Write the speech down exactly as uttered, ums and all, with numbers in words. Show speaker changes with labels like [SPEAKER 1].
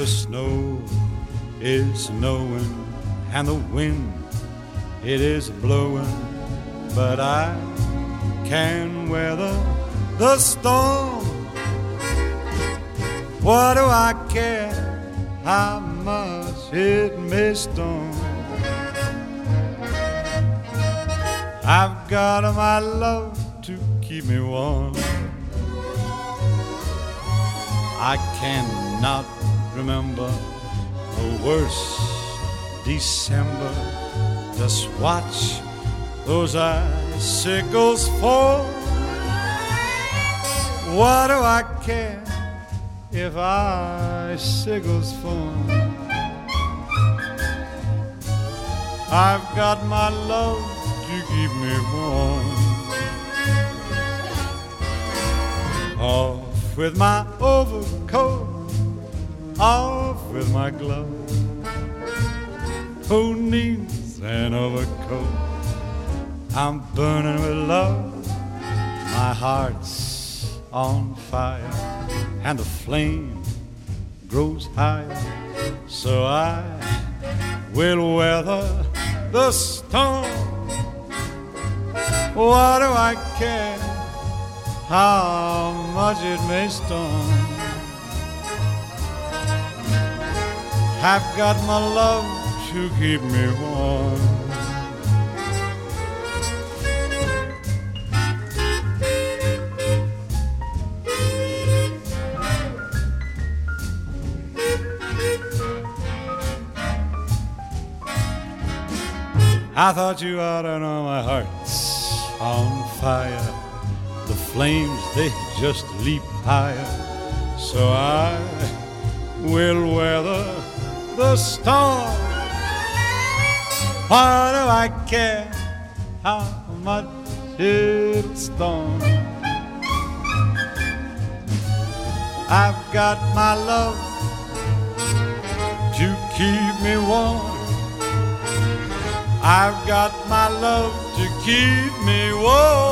[SPEAKER 1] The snow is snowing and the wind, it is blowing, but I can weather the storm. What do I care how much it may storm? I've got my love to keep me warm. I cannot remember a worse December. Just watch those icicles fall. What do I care if icicles fall? I've got my love to keep me warm. Off with my overcoat, off with my gloves. Who needs an overcoat? I'm burning with love. My heart's on fire and the flame grows higher, so I will weather the storm. What do I care how much it may storm? I've got my love to keep me warm. I thought you ought to know my heart's on fire. The flames, they just leap higher, so I will weather the storm. Why do I care how much it storms? I've got my love to keep me warm. I've got my love to keep me warm.